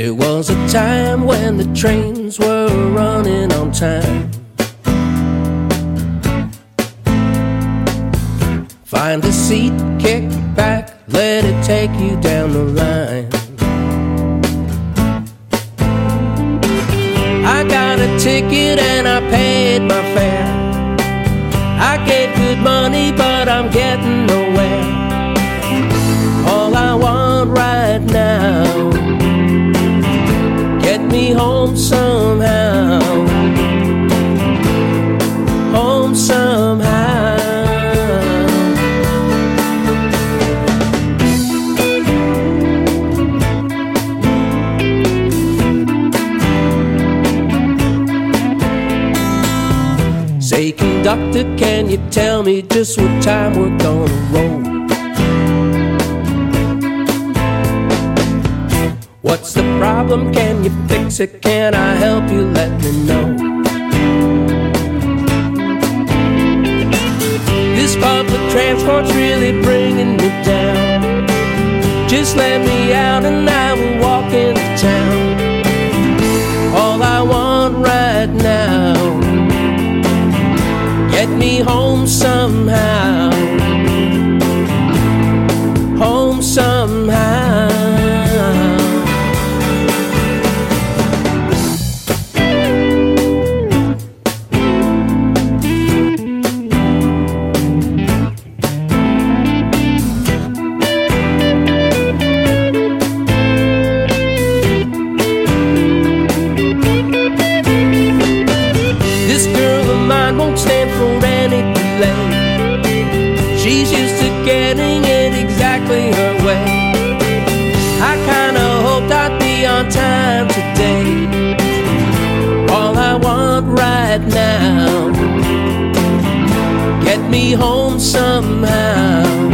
There was a time when the trains were running on time. Find a seat, kick back, let it take you down the line. I got a ticket and I paid my fare. I gave good money, but I'm getting nowhere. All I want right now, get me home somehow. Home somehow. Say, conductor, can you tell me just what time we're gonna roll? What's the problem? Can you fix it? Can I help you? Let me know. This public transport's really bringing me down. Just let me out and I will walk into town. All I want right now, get me home somehow. Home somehow. This girl of mine won't stand for any delay. She's used to getting it exactly her way. I kinda hoped I'd be on time today. All I want right now, get me home somehow.